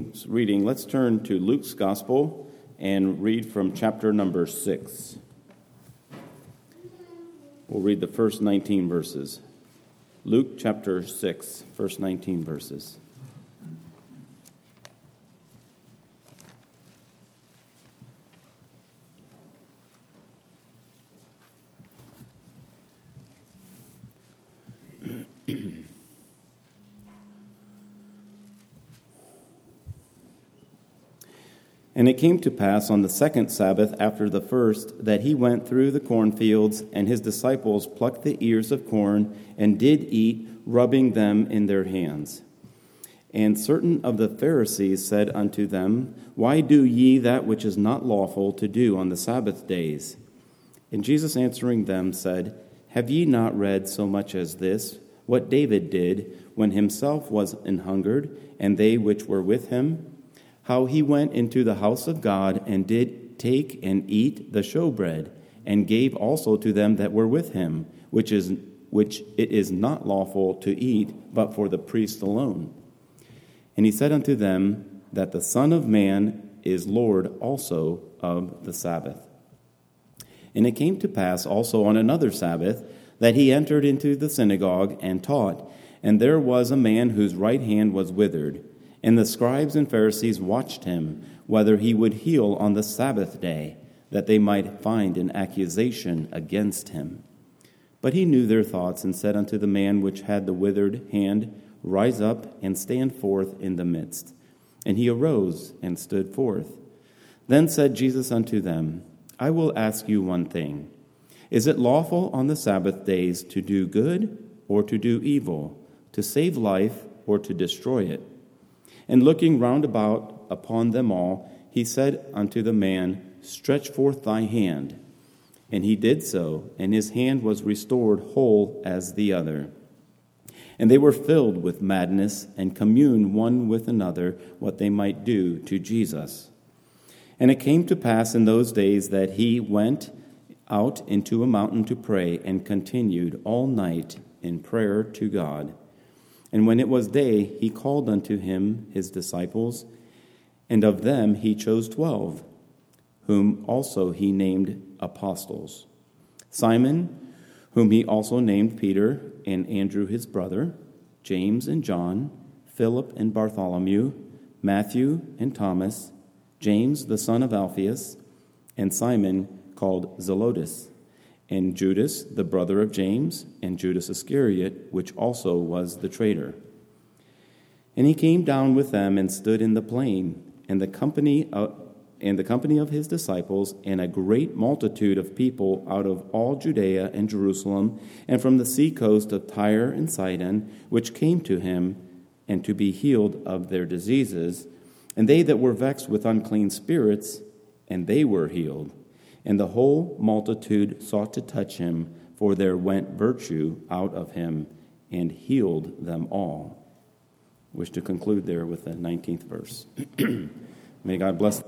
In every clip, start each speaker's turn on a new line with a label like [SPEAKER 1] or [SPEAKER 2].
[SPEAKER 1] morning's reading, let's turn to Luke's Gospel and read from chapter number 6. We'll read the first 19 verses. Luke chapter 6, first 19 verses. And it came to pass on the second Sabbath after the first that he went through the cornfields, and his disciples plucked the ears of corn and did eat, rubbing them in their hands. And certain of the Pharisees said unto them, Why do ye that which is not lawful to do on the Sabbath days? And Jesus answering them said, Have ye not read so much as this, what David did when himself was an hungered, and they which were with him? How he went into the house of God and did take and eat the showbread, and gave also to them that were with him, which it is not lawful to eat, but for the priest alone. And he said unto them that the Son of Man is Lord also of the Sabbath. And it came to pass also on another Sabbath that he entered into the synagogue and taught, and there was a man whose right hand was withered. And the scribes and Pharisees watched him, whether he would heal on the Sabbath day, that they might find an accusation against him. But he knew their thoughts, and said unto the man which had the withered hand, Rise up and stand forth in the midst. And he arose and stood forth. Then said Jesus unto them, I will ask you one thing. Is it lawful on the Sabbath days to do good or to do evil, to save life or to destroy it? And looking round about upon them all, he said unto the man, Stretch forth thy hand. And he did so, and his hand was restored whole as the other. And they were filled with madness, and communed one with another what they might do to Jesus. And it came to pass in those days that he went out into a mountain to pray, and continued all night in prayer to God. And when it was day, he called unto him his disciples, and of them he chose 12, whom also he named apostles. Simon, whom he also named Peter, and Andrew his brother, James and John, Philip and Bartholomew, Matthew and Thomas, James the son of Alphaeus, and Simon called Zelotes, and Judas, the brother of James, and Judas Iscariot, which also was the traitor. And he came down with them and stood in the plain, and the company of his disciples, and a great multitude of people out of all Judea and Jerusalem, and from the sea coast of Tyre and Sidon, which came to him, and to be healed of their diseases, and they that were vexed with unclean spirits, and they were healed. And the whole multitude sought to touch him, for there went virtue out of him, and healed them all. I wish to conclude there with the 19th verse. May God bless.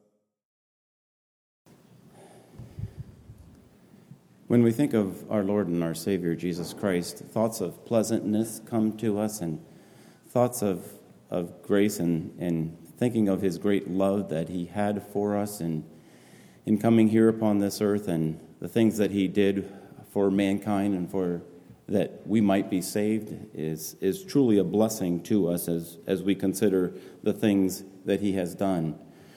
[SPEAKER 1] When we think of our Lord and our Savior, Jesus Christ, thoughts of pleasantness come to us, and thoughts of grace, and thinking of his great love that he had for us, and in coming here upon this earth, and the things that he did for mankind and for that we might be saved is truly a blessing to us as we consider the things that he has done.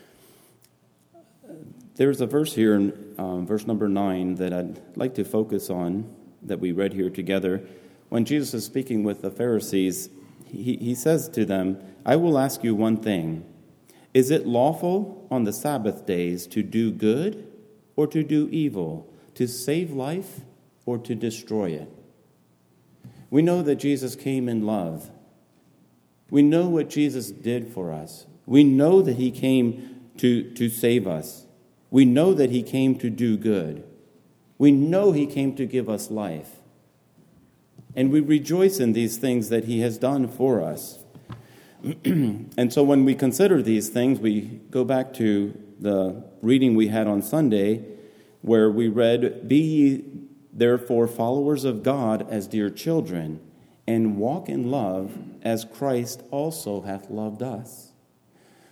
[SPEAKER 1] There's a verse here in verse number 9 that I'd like to focus on that we read here together. When Jesus is speaking with the Pharisees, he says to them, I will ask you one thing. Is it lawful on the Sabbath days to do good or to do evil, to save life or to destroy it? We know that Jesus came in love. We know what Jesus did for us. We know that he came to save us. We know that he came to do good. We know he came to give us life. And we rejoice in these things that he has done for us. And so when we consider these things, we go back to the reading we had on Sunday, where we read, Be ye therefore followers of God as dear children, and walk in love as Christ also hath loved us.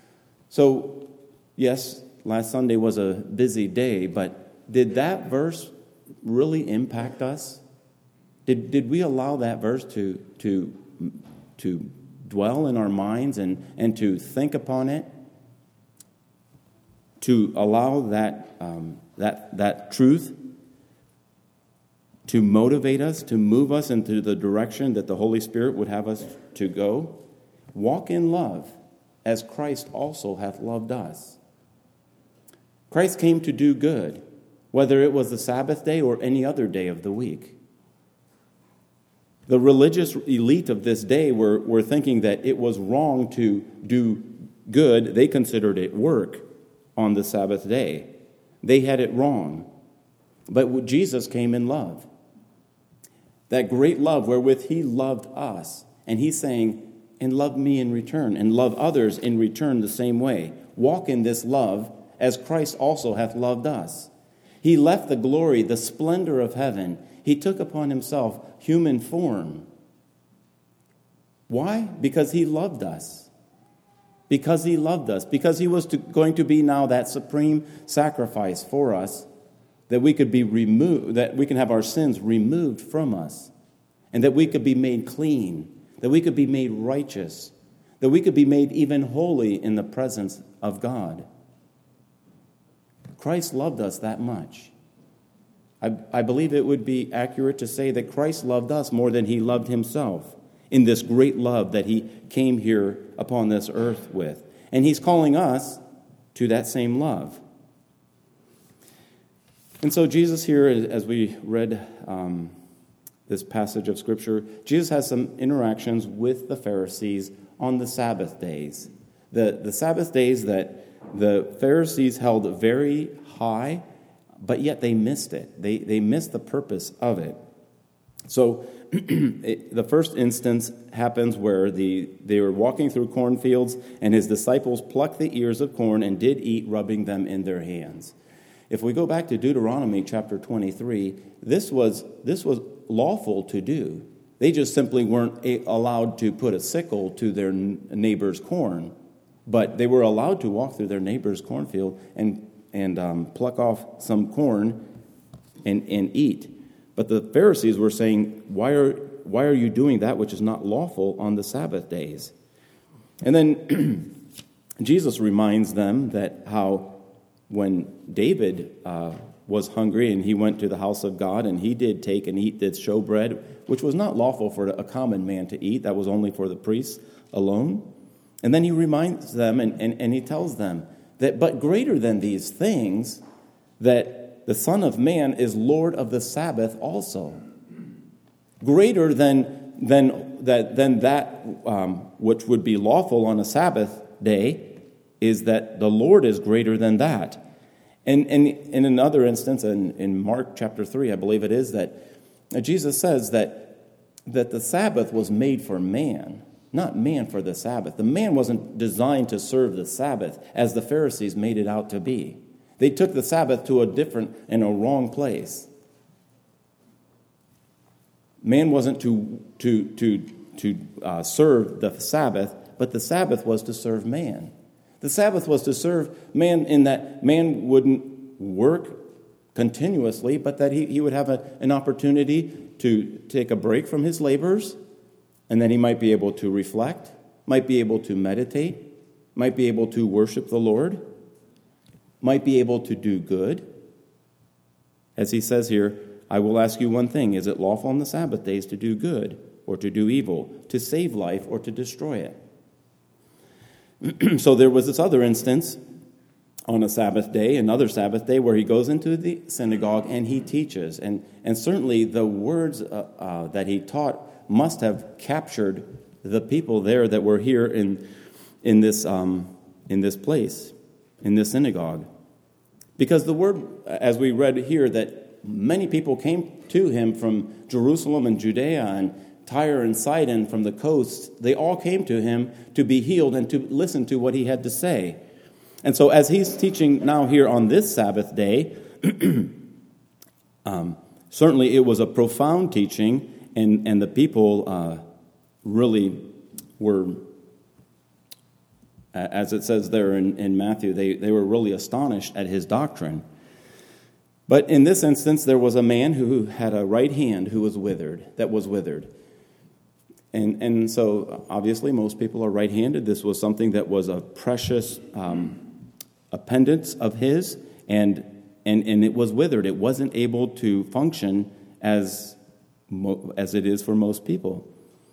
[SPEAKER 1] So, yes, last Sunday was a busy day, but did that verse really impact us? Did we allow that verse to dwell in our minds and to think upon it? To allow that truth to motivate us, to move us into the direction that the Holy Spirit would have us to go? Walk in love, as Christ also hath loved us. Christ came to do good, whether it was the Sabbath day or any other day of the week. The religious elite of this day were thinking that it was wrong to do good. They considered it work on the Sabbath day. They had it wrong. But Jesus came in love. That great love wherewith he loved us. And he's saying, and love me in return, and love others in return the same way. Walk in this love as Christ also hath loved us. He left the glory, the splendor of heaven. He took upon himself human form. Why? Because he loved us. Because he loved us. Because he was going to be now that supreme sacrifice for us, that we could be removed, that we can have our sins removed from us, and that we could be made clean, that we could be made righteous, that we could be made even holy in the presence of God. Christ loved us that much. I believe it would be accurate to say that Christ loved us more than he loved himself in this great love that he came here upon this earth with. And he's calling us to that same love. And so Jesus here, as we read this passage of Scripture, Jesus has some interactions with the Pharisees on the Sabbath days. The Sabbath days that the Pharisees held very high, but yet they missed it. They missed the purpose of it. So the first instance happens where they were walking through cornfields, and his disciples plucked the ears of corn and did eat, rubbing them in their hands. If we go back to Deuteronomy chapter 23, this was lawful to do. They just simply weren't allowed to put a sickle to their neighbor's corn, but they were allowed to walk through their neighbor's cornfield and pluck off some corn and eat. But the Pharisees were saying, why are you doing that which is not lawful on the Sabbath days? And then Jesus reminds them that how when David was hungry and he went to the house of God and he did take and eat this showbread, which was not lawful for a common man to eat, that was only for the priests alone. And then he reminds them and he tells them that, but greater than these things, that the Son of Man is Lord of the Sabbath also. Greater than that which would be lawful on a Sabbath day is that the Lord is greater than that. And in another instance, in Mark chapter 3, I believe it is, that Jesus says that the Sabbath was made for man, not man for the Sabbath. The man wasn't designed to serve the Sabbath as the Pharisees made it out to be. They took the Sabbath to a different and a wrong place. Man wasn't to serve the Sabbath, but the Sabbath was to serve man. The Sabbath was to serve man in that man wouldn't work continuously, but that he would have an opportunity to take a break from his labors, and then he might be able to reflect, might be able to meditate, might be able to worship the Lord, might be able to do good. As he says here, I will ask you one thing. Is it lawful on the Sabbath days to do good or to do evil, to save life or to destroy it? So there was this other instance on a Sabbath day, another Sabbath day, where he goes into the synagogue and he teaches. And certainly the words that he taught must have captured the people there that were here in this place, in this synagogue. Because the word, as we read here, that many people came to him from Jerusalem and Judea and Tyre and Sidon, from the coasts. They all came to him to be healed and to listen to what he had to say. And so as he's teaching now here on this Sabbath day, certainly it was a profound teaching, and the people really were As it says there in Matthew, they were really astonished at his doctrine. But in this instance, there was a man who had a right hand that was withered. And so, obviously, most people are right-handed. This was something that was a precious appendage of his, and it was withered. It wasn't able to function as it is for most people.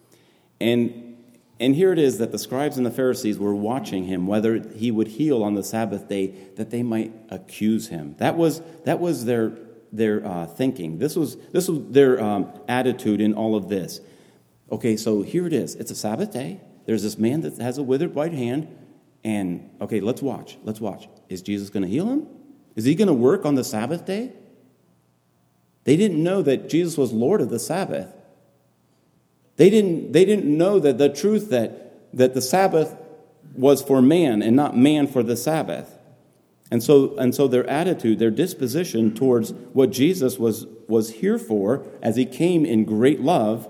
[SPEAKER 1] And here it is that the scribes and the Pharisees were watching him, whether he would heal on the Sabbath day, that they might accuse him. That was their thinking. This was their attitude in all of this. Okay, so here it is. It's a Sabbath day. There's this man that has a withered right hand, and okay, let's watch. Is Jesus going to heal him? Is he going to work on the Sabbath day? They didn't know that Jesus was Lord of the Sabbath. They didn't know that the truth that the Sabbath was for man and not man for the Sabbath. And so their attitude, their disposition towards what Jesus was here for, as he came in great love,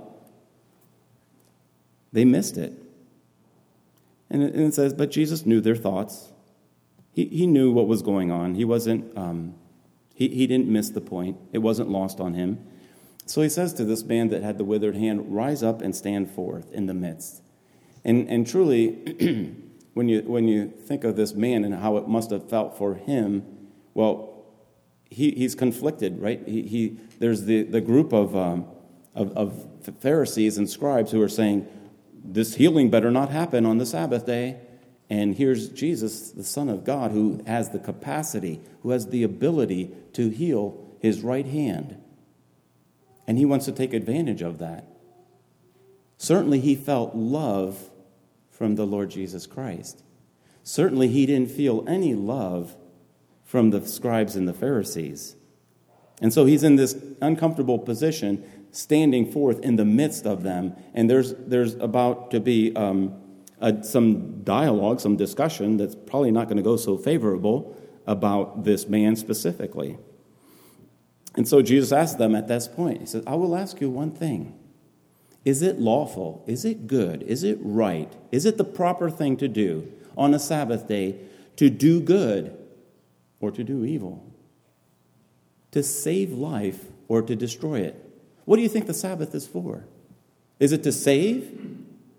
[SPEAKER 1] they missed it. And it says, but Jesus knew their thoughts. He knew what was going on. He wasn't. He didn't miss the point. It wasn't lost on him. So he says to this man that had the withered hand, rise up and stand forth in the midst. And truly, when you think of this man and how it must have felt for him, well, he's conflicted, right? There's the group of Pharisees and scribes who are saying, this healing better not happen on the Sabbath day. And here's Jesus, the Son of God, who has the capacity, who has the ability to heal his right hand. And he wants to take advantage of that. Certainly he felt love from the Lord Jesus Christ. Certainly he didn't feel any love from the scribes and the Pharisees. And so he's in this uncomfortable position, standing forth in the midst of them. And there's about to be some dialogue, some discussion that's probably not going to go so favorable about this man specifically. And so Jesus asked them at this point, he said, I will ask you one thing. Is it lawful? Is it good? Is it right? Is it the proper thing to do on a Sabbath day to do good or to do evil? To save life or to destroy it? What do you think the Sabbath is for? Is it to save?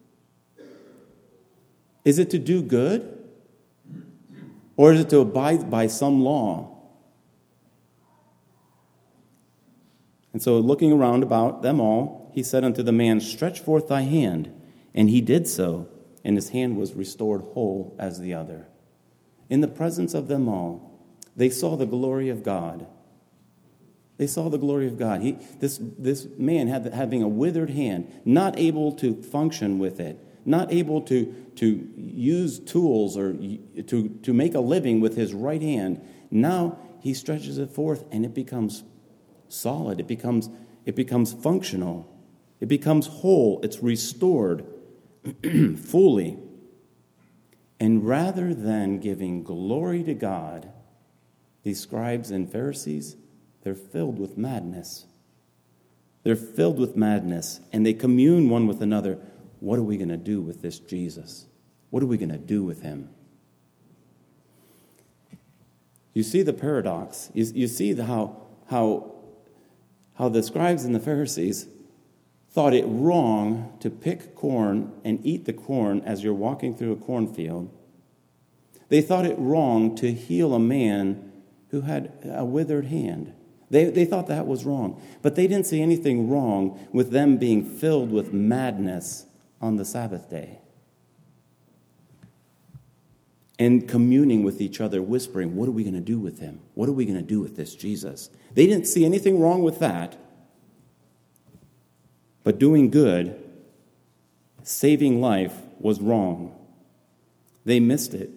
[SPEAKER 1] Is it to do good? Or is it to abide by some law? And so looking around about them all, he said unto the man, stretch forth thy hand. And he did so, and his hand was restored whole as the other. In the presence of them all, they saw the glory of God. They saw the glory of God. This man having a withered hand, not able to function with it, not able to use tools or to make a living with his right hand. Now he stretches it forth, and it becomes solid. It becomes functional. It becomes whole. It's restored fully. And rather than giving glory to God, these scribes and Pharisees, they're filled with madness. They're filled with madness, and they commune one with another. What are we going to do with this Jesus? What are we going to do with him? You see the paradox. You see how the scribes and the Pharisees thought it wrong to pick corn and eat the corn as you're walking through a cornfield. They thought it wrong to heal a man who had a withered hand. They thought that was wrong. But they didn't see anything wrong with them being filled with madness on the Sabbath day. And communing with each other, whispering, what are we going to do with him? What are we going to do with this Jesus? They didn't see anything wrong with that. But doing good, saving life, was wrong. They missed it.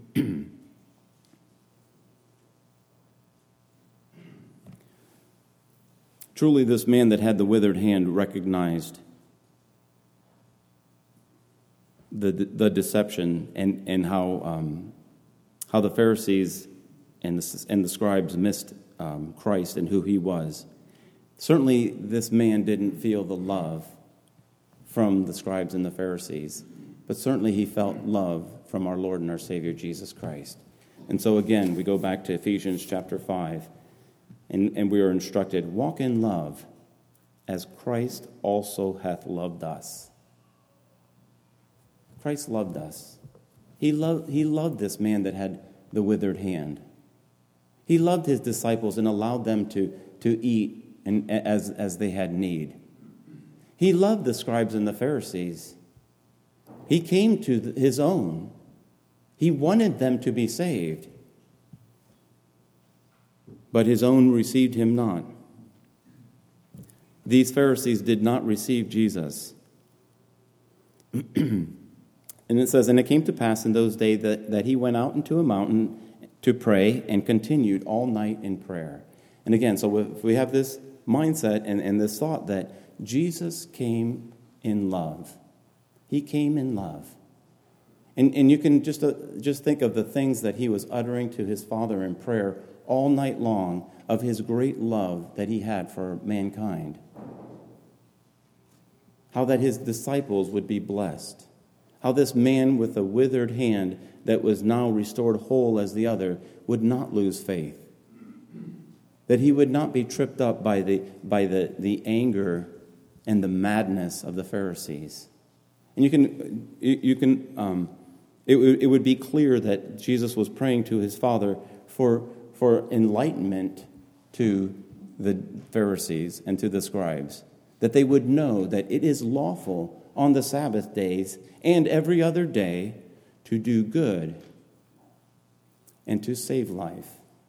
[SPEAKER 1] Truly, this man that had the withered hand recognized the deception and how the Pharisees and the scribes missed Christ and who he was. Certainly, this man didn't feel the love from the scribes and the Pharisees, but certainly he felt love from our Lord and our Savior, Jesus Christ. And so again, we go back to Ephesians chapter 5, and we are instructed, walk in love, as Christ also hath loved us. Christ loved us. He loved this man that had the withered hand. He loved his disciples and allowed them to eat as they had need. He loved the scribes and the Pharisees. He came to his own. He wanted them to be saved. But his own received him not. These Pharisees did not receive Jesus. And it says, and it came to pass in those days that he went out into a mountain to pray and continued all night in prayer. And again, so if we have this mindset and this thought that Jesus came in love. He came in love. And you can just think of the things that he was uttering to his Father in prayer all night long of his great love that he had for mankind. How that his disciples would be blessed. How this man with a withered hand that was now restored whole as the other would not lose faith. That he would not be tripped up by the anger and the madness of the Pharisees. And it would be clear that Jesus was praying to his Father for enlightenment to the Pharisees and to the scribes, that they would know that it is lawful on the Sabbath days and every other day to do good and to save life.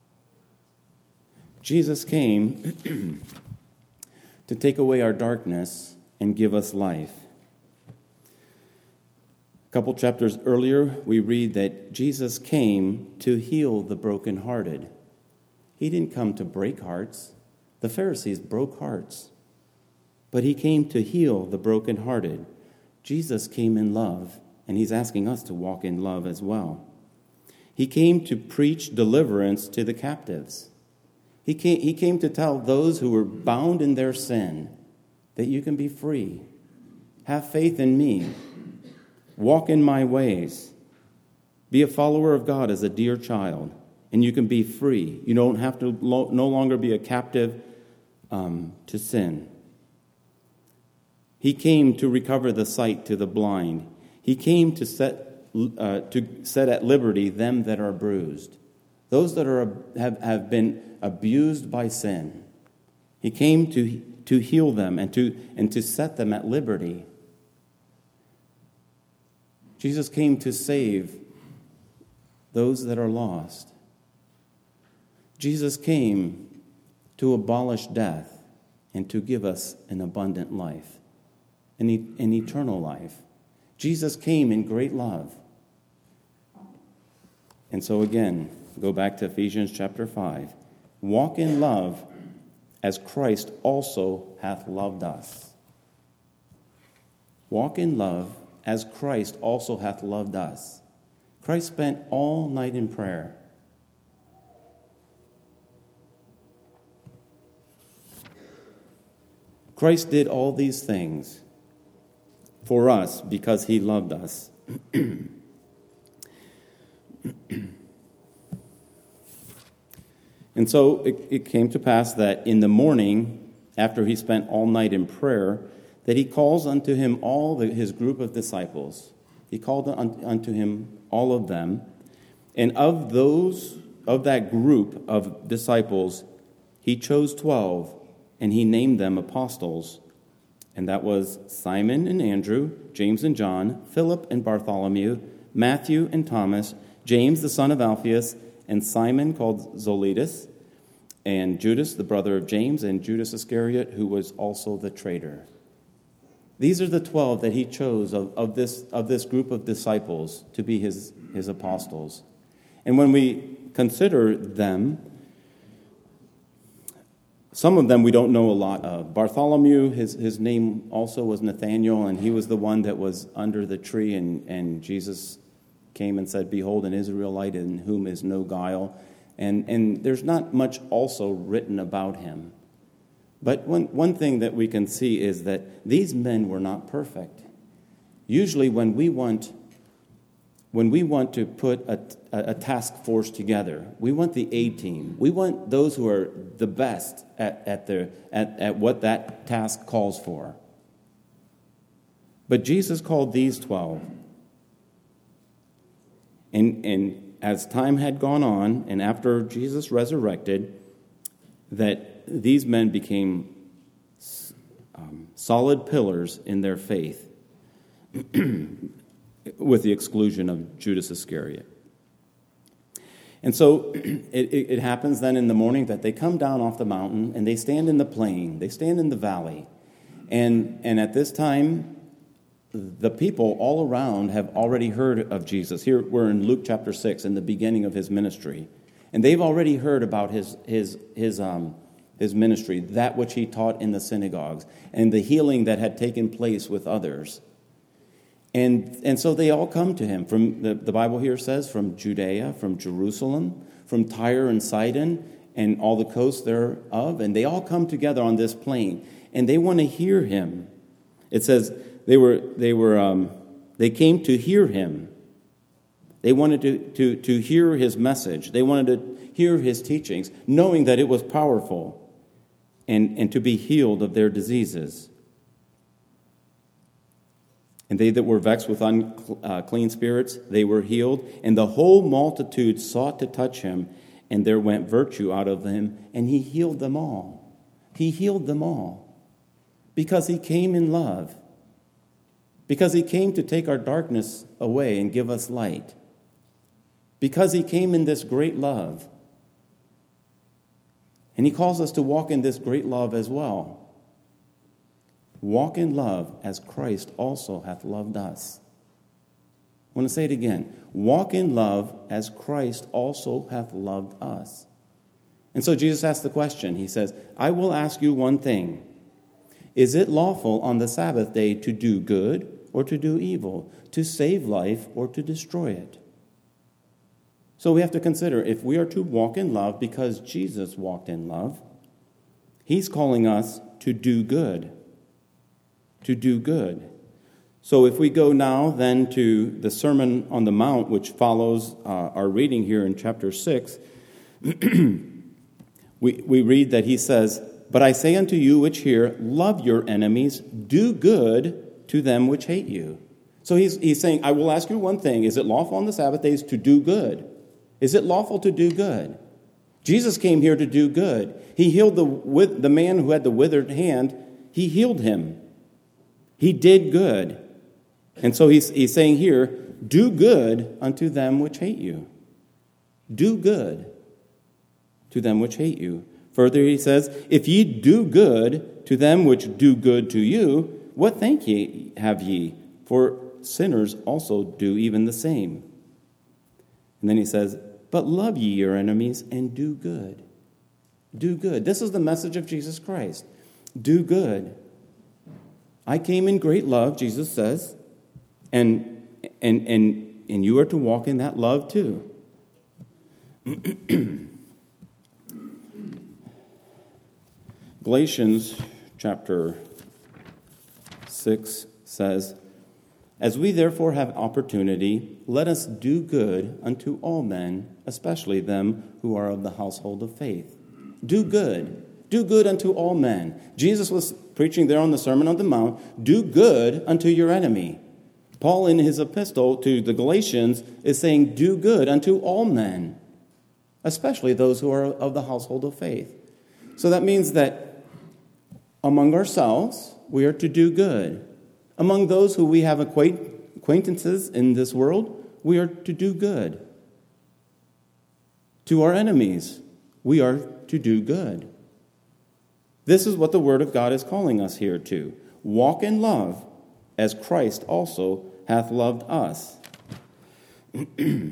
[SPEAKER 1] Jesus came to take away our darkness and give us life. A couple chapters earlier, we read that Jesus came to heal the brokenhearted. He didn't come to break hearts. The Pharisees broke hearts. But he came to heal the brokenhearted. Jesus came in love, and he's asking us to walk in love as well. He came to preach deliverance to the captives. He came to tell those who were bound in their sin that you can be free. Have faith in me. Walk in my ways. Be a follower of God as a dear child, and you can be free. You don't have to no longer be a captive to sin. He came to recover the sight to the blind. He came to set at liberty them that are bruised, those that have been abused by sin. He came to heal them and to set them at liberty. Jesus came to save those that are lost. Jesus came to abolish death and to give us an abundant life, an eternal life. Jesus came in great love. And so again, go back to Ephesians chapter 5. Walk in love as Christ also hath loved us. Walk in love as Christ also hath loved us. Christ spent all night in prayer. Christ did all these things for us because he loved us. And so it came to pass that in the morning, after he spent all night in prayer, that he calls unto him all his group of disciples. He called unto him all of them. And of that group of disciples, he chose 12, and he named them apostles. And that was Simon and Andrew, James and John, Philip and Bartholomew, Matthew and Thomas, James the son of Alphaeus, and Simon called Zoletus, and Judas the brother of James, and Judas Iscariot, who was also the traitor. These are the 12 that he chose of this group of disciples to be his apostles. And when we consider them, some of them we don't know a lot of. Bartholomew, his name also was Nathanael, and he was the one that was under the tree, and Jesus came and said, "Behold, an Israelite in whom is no guile." And there's not much also written about him. But one thing that we can see is that these men were not perfect. Usually when we want when we want to put a task force together, we want the A team. We want those who are the best at what that task calls for. But Jesus called these 12. And as time had gone on, and after Jesus resurrected, that these men became solid pillars in their faith, with the exclusion of Judas Iscariot. And so it happens then in the morning that they come down off the mountain and they stand in the plain, they stand in the valley. And at this time, the people all around have already heard of Jesus. Here we're in Luke chapter 6, in the beginning of his ministry. And they've already heard about his ministry, that which he taught in the synagogues, and the healing that had taken place with others. And so they all come to him from, the Bible here says, from Judea, from Jerusalem, from Tyre and Sidon, and all the coasts thereof. And they all come together on this plain, and they want to hear him. It says they came to hear him. They wanted to hear his message. They wanted to hear his teachings, knowing that it was powerful, and to be healed of their diseases. And they that were vexed with unclean spirits, they were healed. And the whole multitude sought to touch him, and there went virtue out of him, and he healed them all. He healed them all because he came in love, because he came to take our darkness away and give us light, because he came in this great love. And he calls us to walk in this great love as well. Walk in love as Christ also hath loved us. I want to say it again. Walk in love as Christ also hath loved us. And so Jesus asked the question. He says, I will ask you one thing. Is it lawful on the Sabbath day to do good or to do evil, to save life or to destroy it? So we have to consider, if we are to walk in love because Jesus walked in love, he's calling us to do good. To do good. So if we go now then to the Sermon on the Mount, which follows our reading here in chapter 6, we read that he says, But I say unto you which hear, love your enemies, do good to them which hate you. So he's saying, I will ask you one thing. Is it lawful on the Sabbath days to do good? Is it lawful to do good? Jesus came here to do good. He healed the man who had the withered hand. He healed him. He did good. And so he's saying here, do good unto them which hate you. Do good to them which hate you. Further he says, if ye do good to them which do good to you, what thank ye have ye? For sinners also do even the same. And then he says, but love ye your enemies and do good. Do good. This is the message of Jesus Christ. Do good. I came in great love, Jesus says, and you are to walk in that love too. Galatians chapter 6 says, As we therefore have opportunity, let us do good unto all men, especially them who are of the household of faith. Do good. Do good unto all men. Jesus was preaching there on the Sermon on the Mount. Do good unto your enemy. Paul in his epistle to the Galatians is saying, do good unto all men, especially those who are of the household of faith. So that means that among ourselves, we are to do good. Among those who we have acquaintances in this world, we are to do good. To our enemies, we are to do good. This is what the Word of God is calling us here to. Walk in love, as Christ also hath loved us. The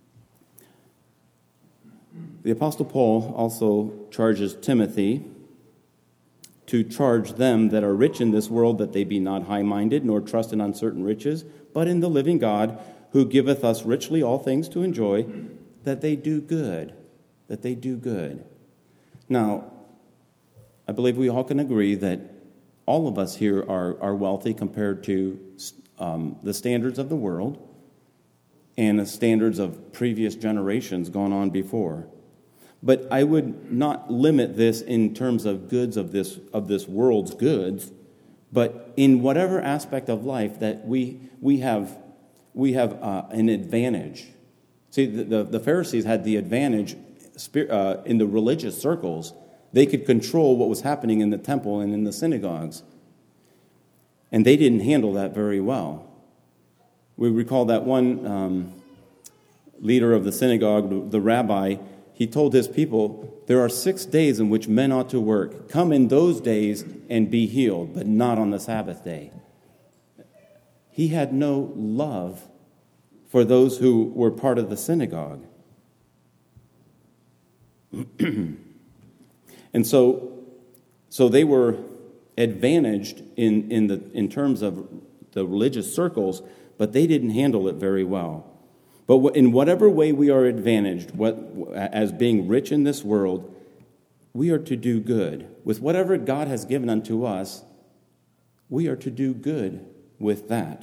[SPEAKER 1] Apostle Paul also charges Timothy to charge them that are rich in this world that they be not high-minded, nor trust in uncertain riches, but in the living God, who giveth us richly all things to enjoy, that they do good. That they do good. Now, I believe we all can agree that all of us here are wealthy compared to the standards of the world. and the standards of previous generations gone on before. But I would not limit this in terms of goods of this world's goods, but in whatever aspect of life that we have an advantage. See, the Pharisees had the advantage in the religious circles. They could control what was happening in the temple and in the synagogues. And they didn't handle that very well. We recall that one leader of the synagogue, the rabbi, he told his people, there are 6 days in which men ought to work. Come in those days and be healed, but not on the Sabbath day. He had no love for those who were part of the synagogue. And so they were advantaged in terms of the religious circles, but they didn't handle it very well. But in whatever way we are advantaged, as being rich in this world, we are to do good. With whatever God has given unto us, we are to do good with that.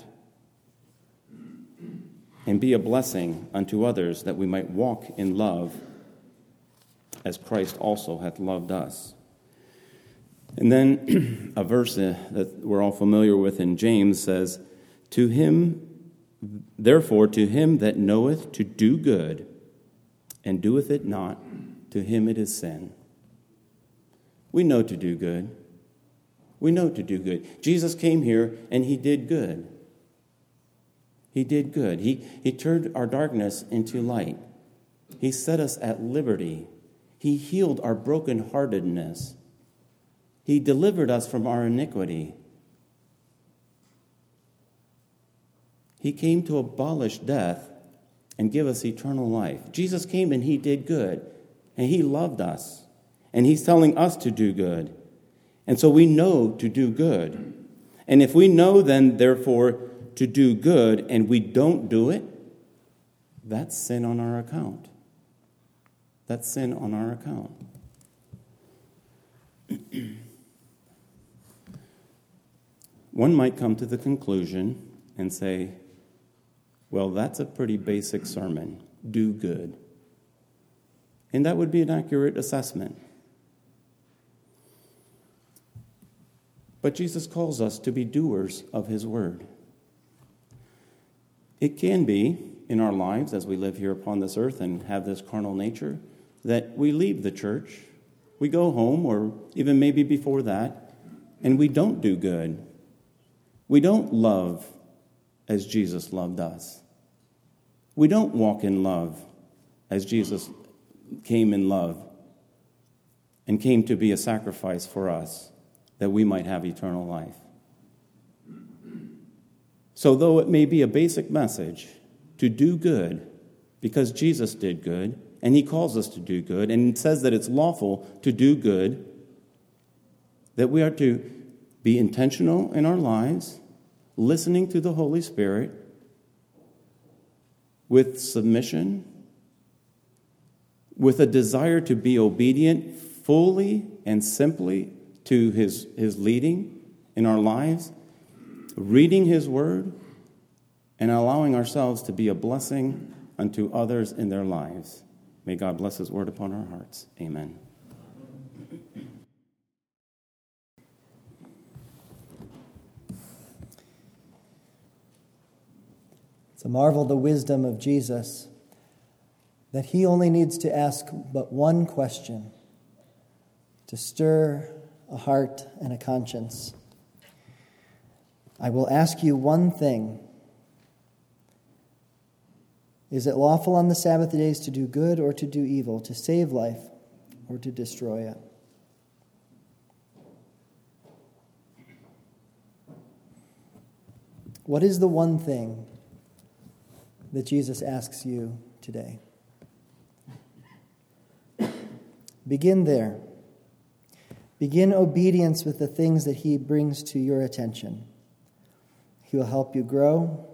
[SPEAKER 1] And be a blessing unto others, that we might walk in love as Christ also hath loved us. And then a verse that we're all familiar with in James says, Therefore to him that knoweth to do good, and doeth it not, to him it is sin. We know to do good. We know to do good. Jesus came here and he did good. He did good. He turned our darkness into light. He set us at liberty. He healed our brokenheartedness. He delivered us from our iniquity. He came to abolish death and give us eternal life. Jesus came and he did good, and he loved us, and he's telling us to do good. And so we know to do good. And if we know then, therefore, to do good, and we don't do it, that's sin on our account. That's sin on our account. One might come to the conclusion and say, well, that's a pretty basic sermon. Do good. And that would be an accurate assessment. But Jesus calls us to be doers of his word. It can be in our lives as we live here upon this earth and have this carnal nature that we leave the church, we go home, or even maybe before that, and we don't do good. We don't love as Jesus loved us. We don't walk in love as Jesus came in love and came to be a sacrifice for us that we might have eternal life. So though it may be a basic message to do good, because Jesus did good, and he calls us to do good, and says that it's lawful to do good, that we are to be intentional in our lives, listening to the Holy Spirit with submission, with a desire to be obedient fully and simply to his leading in our lives, reading his word, and allowing ourselves to be a blessing unto others in their lives. May God bless his word upon our hearts. Amen.
[SPEAKER 2] It's a marvel, the wisdom of Jesus, that he only needs to ask but one question to stir a heart and a conscience. I will ask you one thing. Is it lawful on the Sabbath days to do good or to do evil, to save life or to destroy it? What is the one thing that Jesus asks you today? Begin there. Begin obedience with the things that he brings to your attention. He will help you grow,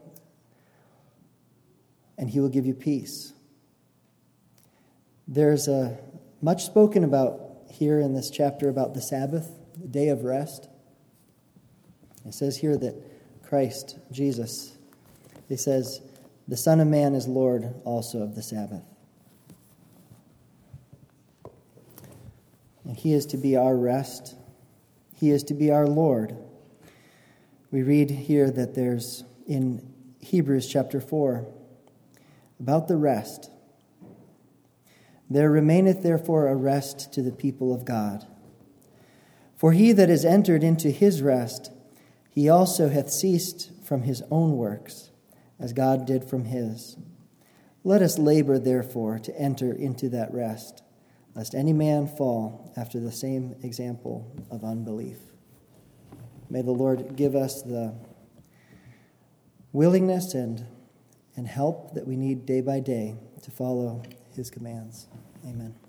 [SPEAKER 2] and he will give you peace. There's much spoken about here in this chapter about the Sabbath, the day of rest. It says here that Christ, Jesus, he says, the Son of Man is Lord also of the Sabbath. And he is to be our rest. He is to be our Lord. We read here that there's in Hebrews chapter 4 about the rest. There remaineth therefore a rest to the people of God. For he that is entered into his rest, he also hath ceased from his own works, as God did from his. Let us labor therefore to enter into that rest, lest any man fall after the same example of unbelief. May the Lord give us the willingness and help that we need day by day to follow his commands. Amen.